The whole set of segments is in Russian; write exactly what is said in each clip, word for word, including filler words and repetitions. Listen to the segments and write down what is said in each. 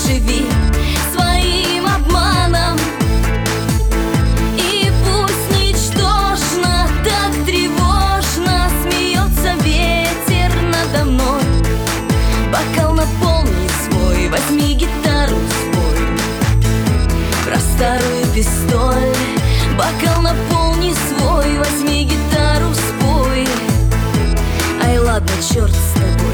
поживи своим обманом. И пусть ничтожно, так тревожно смеется ветер надо мной. Бокал наполни свой, возьми гитару свой, про старую пистоль. Бокал наполни свой, возьми гитару спой. Ай, ладно, черт с тобой.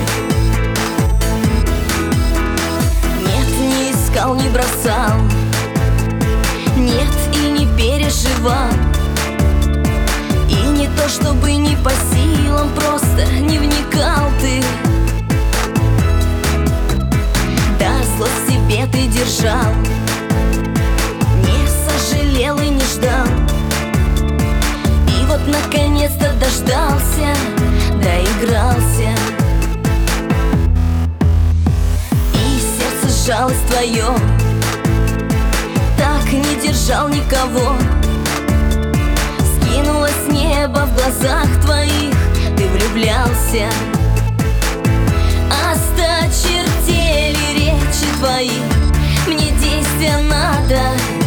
Нет, не искал, не бросал, нет, и не переживал. И не то, чтобы не по силам, просто не вникал ты. Да, злость себе ты держал, не сожалел и не ждал. И вот наконец-то дождался, доигрался. И сердце жалость твое так не держал никого. Скинулось небо в глазах твоих, ты влюблялся. Осточертели речи твои, мне действия надо.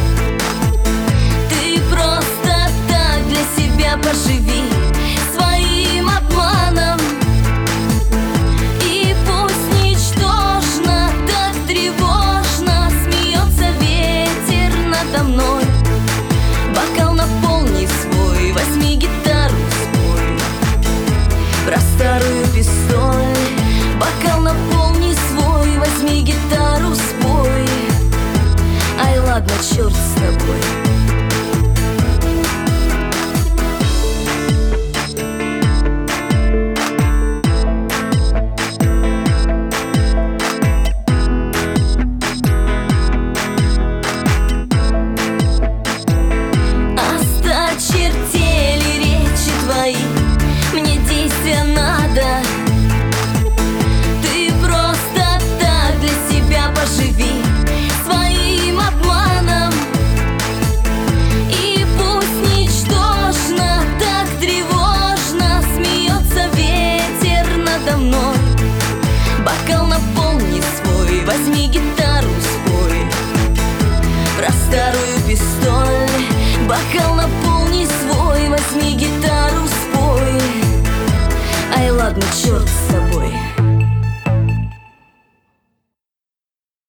Ты просто так для себя поживи своим обманом. И пусть ничтожно, так тревожно смеется ветер надо мной. Бокал наполни свой, возьми гитару спой, про старую пистоль. Бокал наполни свой, возьми гитару спой. Ай, ладно, черт с тобой. Осточертели речи твои, мне действия надо. Ты просто так для себя поживи своим обманом. И пусть ничтожно, так тревожно смеется ветер надо мной. Бокал наполни свой, возьми гитару спой, про старую пистоль. Бокал наполни свой, возьми гитару спой. Ай, ладно, черт с тобой.